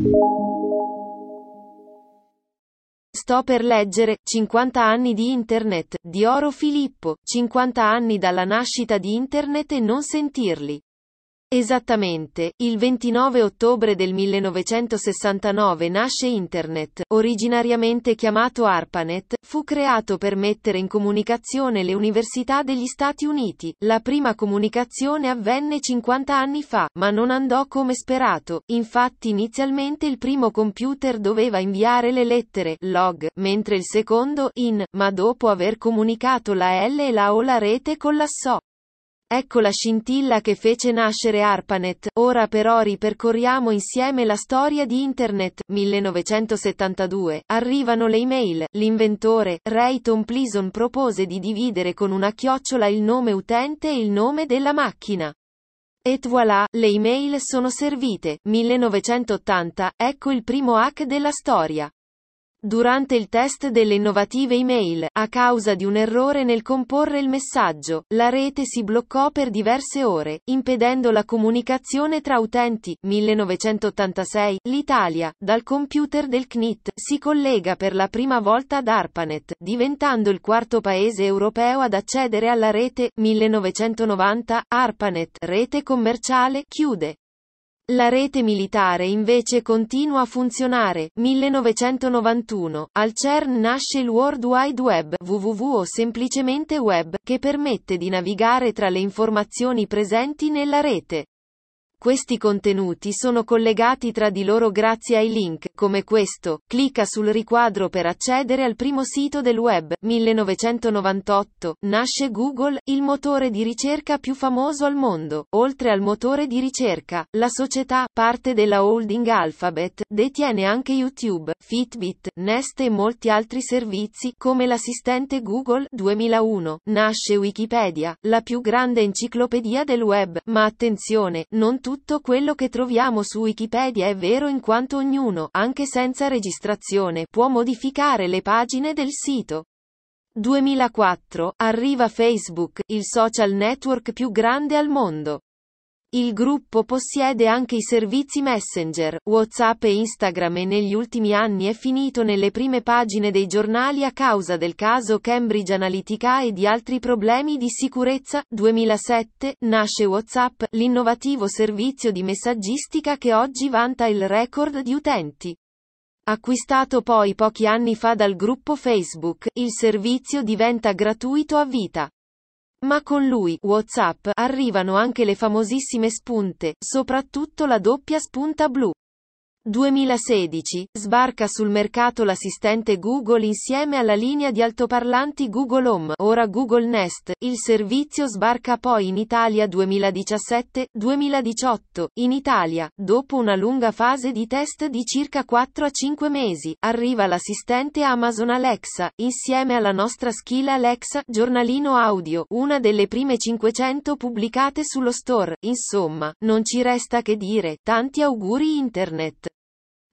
Sto per leggere 50 anni di Internet, di Oro Filippo, 50 anni dalla nascita di Internet e non sentirli. Esattamente, il 29 ottobre del 1969 nasce Internet, originariamente chiamato ARPANET, fu creato per mettere in comunicazione le università degli Stati Uniti. La prima comunicazione avvenne 50 anni fa, ma non andò come sperato. Infatti inizialmente il primo computer doveva inviare le lettere, log, mentre il secondo, in, ma dopo aver comunicato la L e la O la rete collassò. Ecco la scintilla che fece nascere ARPANET. Ora però ripercorriamo insieme la storia di Internet. 1972. Arrivano le email. L'inventore, Ray Tomlinson, propose di dividere con una chiocciola il nome utente e il nome della macchina. Et voilà, le email sono servite. 1980. Ecco il primo hack della storia. Durante il test delle innovative email, a causa di un errore nel comporre il messaggio, la rete si bloccò per diverse ore, impedendo la comunicazione tra utenti. 1986, l'Italia, dal computer del CNIT, si collega per la prima volta ad ARPANET, diventando il quarto paese europeo ad accedere alla rete. 1990, ARPANET, rete commerciale, chiude. La rete militare invece continua a funzionare. 1991, al CERN nasce il World Wide Web, www o semplicemente web, che permette di navigare tra le informazioni presenti nella rete. Questi contenuti sono collegati tra di loro grazie ai link, come questo. Clicca sul riquadro per accedere al primo sito del web. 1998, nasce Google, il motore di ricerca più famoso al mondo. Oltre al motore di ricerca, la società, parte della holding Alphabet, detiene anche YouTube, Fitbit, Nest e molti altri servizi, come l'assistente Google. 2001, nasce Wikipedia, la più grande enciclopedia del web. Ma attenzione, non tutto quello che troviamo su Wikipedia è vero, in quanto ognuno, anche senza registrazione, può modificare le pagine del sito. 2004, arriva Facebook, il social network più grande al mondo. Il gruppo possiede anche i servizi Messenger, WhatsApp e Instagram e negli ultimi anni è finito nelle prime pagine dei giornali a causa del caso Cambridge Analytica e di altri problemi di sicurezza. 2007, nasce WhatsApp, l'innovativo servizio di messaggistica che oggi vanta il record di utenti. Acquistato poi pochi anni fa dal gruppo Facebook, il servizio diventa gratuito a vita. Ma con lui, WhatsApp, arrivano anche le famosissime spunte, soprattutto la doppia spunta blu. 2016, sbarca sul mercato l'assistente Google insieme alla linea di altoparlanti Google Home, ora Google Nest. Il servizio sbarca poi in Italia 2017-2018. In Italia, dopo una lunga fase di test di circa 4 a 5 mesi, arriva l'assistente Amazon Alexa, insieme alla nostra skill Alexa, giornalino audio, una delle prime 500 pubblicate sullo store. Insomma, non ci resta che dire, tanti auguri Internet.